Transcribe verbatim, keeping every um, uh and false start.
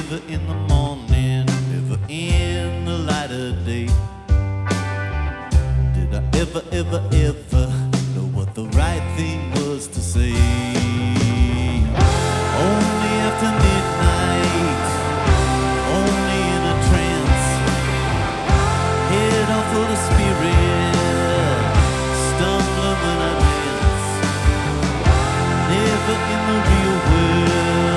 never in the morning, never in the light of day. Did I ever, ever, ever